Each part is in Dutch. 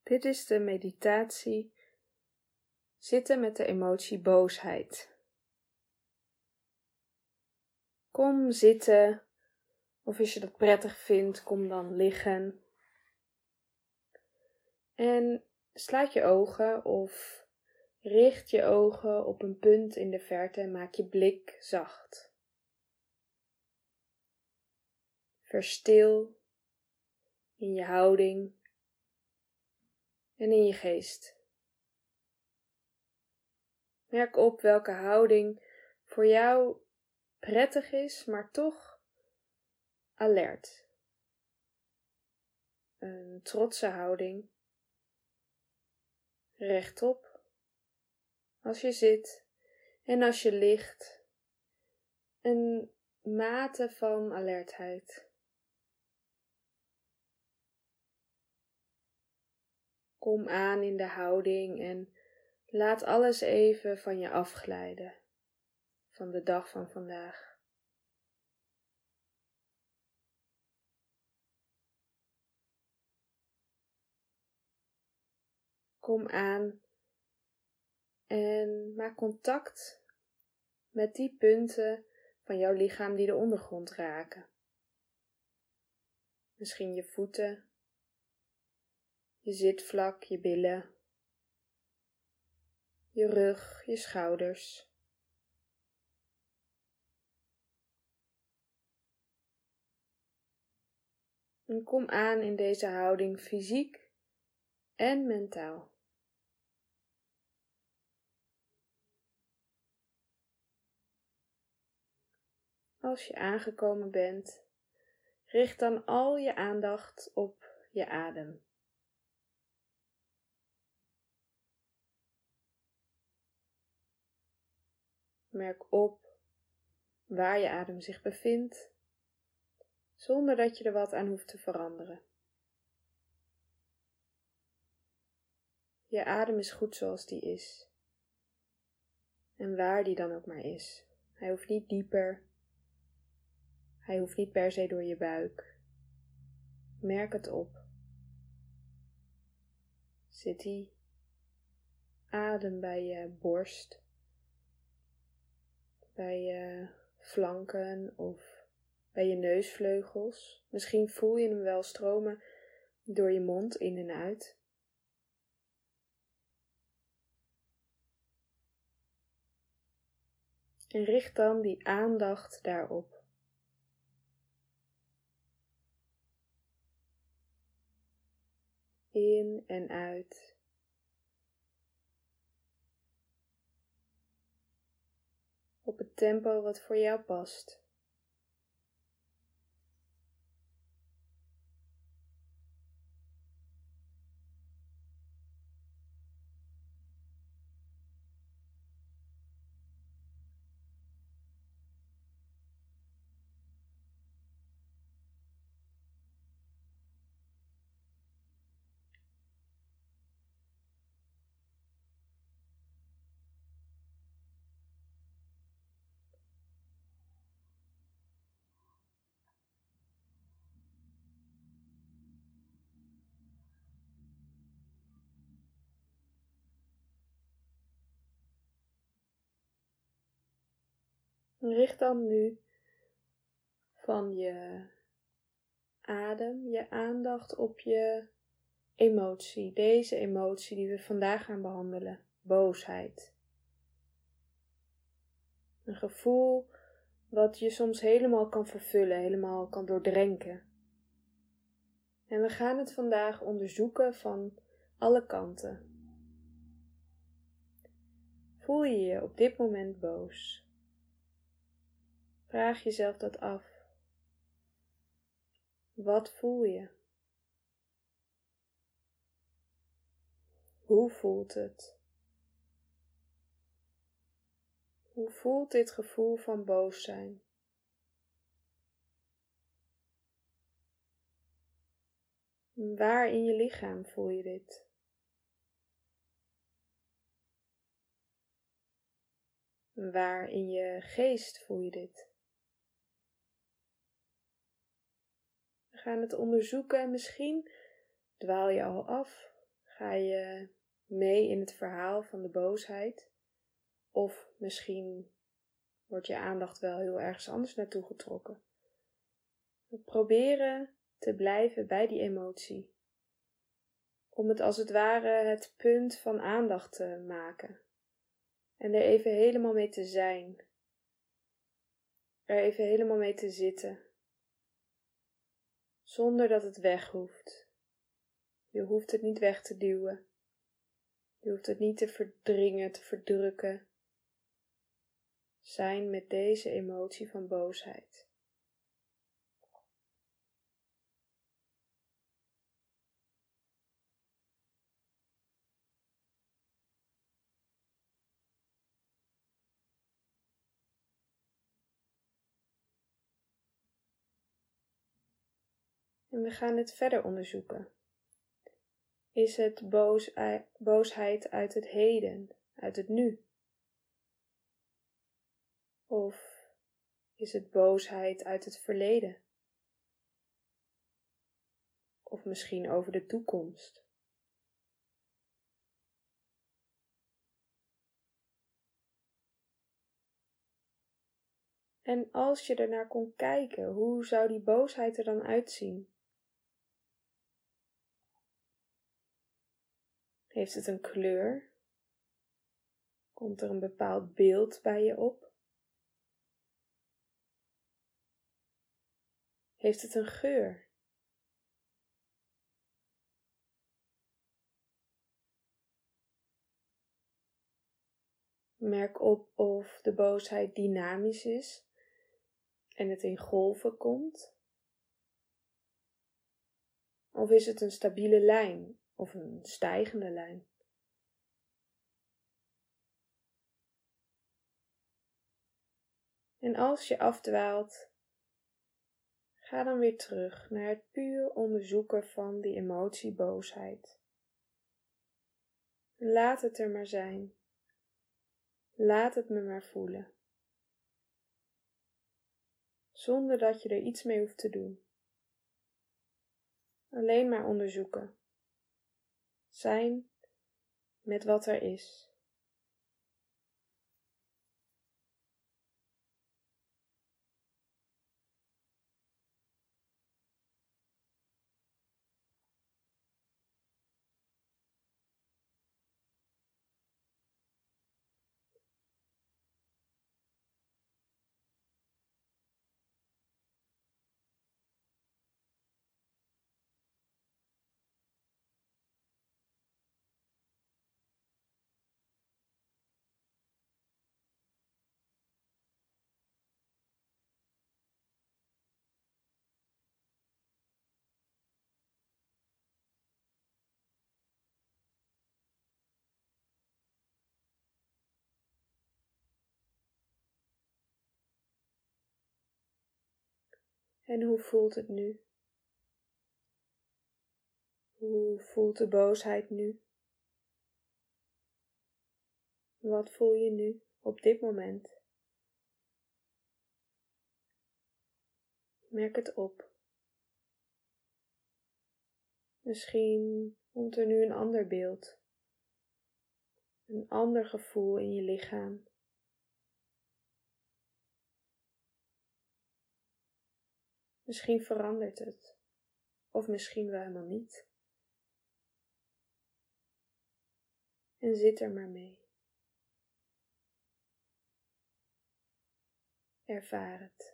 Dit is de meditatie zitten met de emotie boosheid. Kom zitten, of als je dat prettig vindt, kom dan liggen. En sluit je ogen of richt je ogen op een punt in de verte en maak je blik zacht. Verstil in je houding en in je geest. Merk op welke houding voor jou prettig is, maar toch alert. Een trotse houding. Rechtop als je zit en als je ligt. Een mate van alertheid. Kom aan in de houding en laat alles even van je afglijden. Van de dag van vandaag. Kom aan en maak contact met die punten van jouw lichaam die de ondergrond raken. Misschien je voeten, je zitvlak, je billen, je rug, je schouders. En kom aan in deze houding fysiek en mentaal. Als je aangekomen bent, richt dan al je aandacht op je adem. Merk op waar je adem zich bevindt, zonder dat je er wat aan hoeft te veranderen. Je adem is goed zoals die is. En waar die dan ook maar is. Hij hoeft niet dieper. Hij hoeft niet per se door je buik. Merk het op. Zit die adem bij je borst, bij je flanken of bij je neusvleugels? Misschien voel je hem wel stromen door je mond in en uit. En richt dan die aandacht daarop. In en uit. Op het tempo wat voor jou past. Richt dan nu van je adem je aandacht op je emotie. Deze emotie die we vandaag gaan behandelen. Boosheid. Een gevoel wat je soms helemaal kan vervullen, helemaal kan doordrenken. En we gaan het vandaag onderzoeken van alle kanten. Voel je je op dit moment boos? Vraag jezelf dat af. Wat voel je? Hoe voelt het? Hoe voelt dit gevoel van boos zijn? Waar in je lichaam voel je dit? Waar in je geest voel je dit? We gaan het onderzoeken en misschien dwaal je al af. Ga je mee in het verhaal van de boosheid? Of misschien wordt je aandacht wel heel ergens anders naartoe getrokken. We proberen te blijven bij die emotie. Om het als het ware het punt van aandacht te maken. En er even helemaal mee te zijn. Er even helemaal mee te zitten. Zonder dat het weg hoeft. Je hoeft het niet weg te duwen. Je hoeft het niet te verdringen, te verdrukken. Zijn met deze emotie van boosheid. En we gaan het verder onderzoeken. Is het boosheid uit het heden, uit het nu? Of is het boosheid uit het verleden? Of misschien over de toekomst? En als je ernaar kon kijken, hoe zou die boosheid er dan uitzien? Heeft het een kleur? Komt er een bepaald beeld bij je op? Heeft het een geur? Merk op of de boosheid dynamisch is en het in golven komt. Of is het een stabiele lijn of een stijgende lijn? En als je afdwaalt, ga dan weer terug naar het puur onderzoeken van die emotie boosheid. Laat het er maar zijn. Laat het me maar voelen. Zonder dat je er iets mee hoeft te doen. Alleen maar onderzoeken. Zijn met wat er is. En hoe voelt het nu? Hoe voelt de boosheid nu? Wat voel je nu, op dit moment? Merk het op. Misschien komt er nu een ander beeld. Een ander gevoel in je lichaam. Misschien verandert het. Of misschien wel helemaal niet. En zit er maar mee. Ervaar het.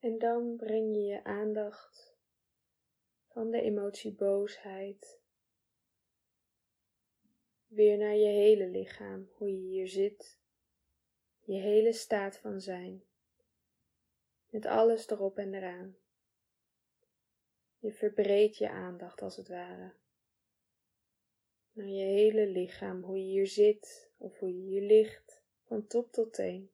En dan breng je je aandacht van de emotie boosheid weer naar je hele lichaam, hoe je hier zit, je hele staat van zijn, met alles erop en eraan. Je verbreedt je aandacht als het ware, naar je hele lichaam, hoe je hier zit of hoe je hier ligt, van top tot teen.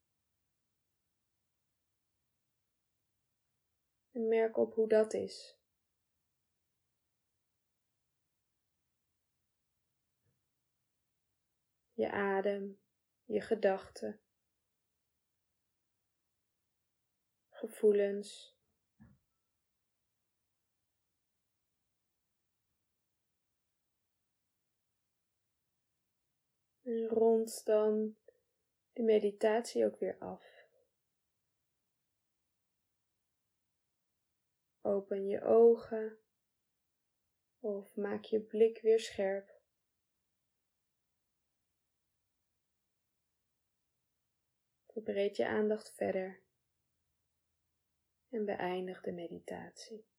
En merk op hoe dat is. Je adem, je gedachten, gevoelens. En rond dan de meditatie ook weer af. Open je ogen of maak je blik weer scherp. Verbreed je aandacht verder en beëindig de meditatie.